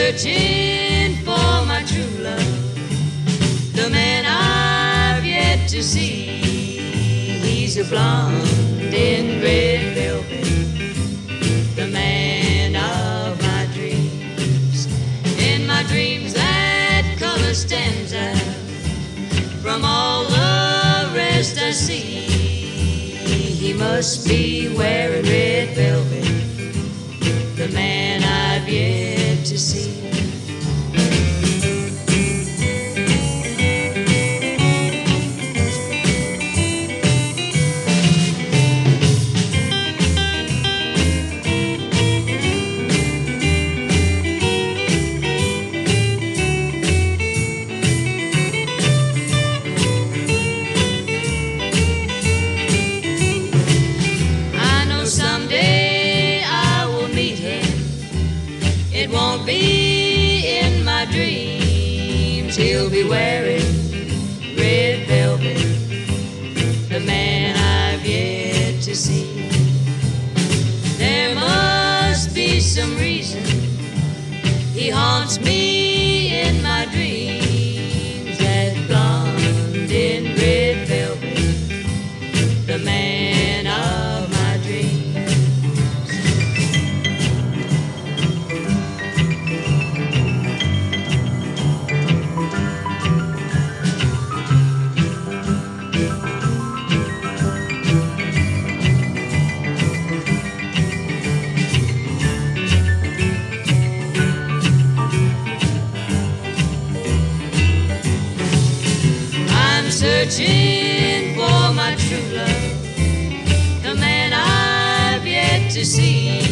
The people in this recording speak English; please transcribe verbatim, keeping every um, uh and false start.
searching for my true love, the man I've yet to see. He's a blonde in red velvet, the man of my dreams. In my dreams that color stands out from all the rest I see. He must be wearing red velvet, the man I've yet to see. It won't be in my dreams. He'll be wearing red velvet, the man I've yet to see. There must be some reason he haunts me in my dreams. That blonde in red velvet, the man of my dreams. Searching for my true love, the man I've yet to see.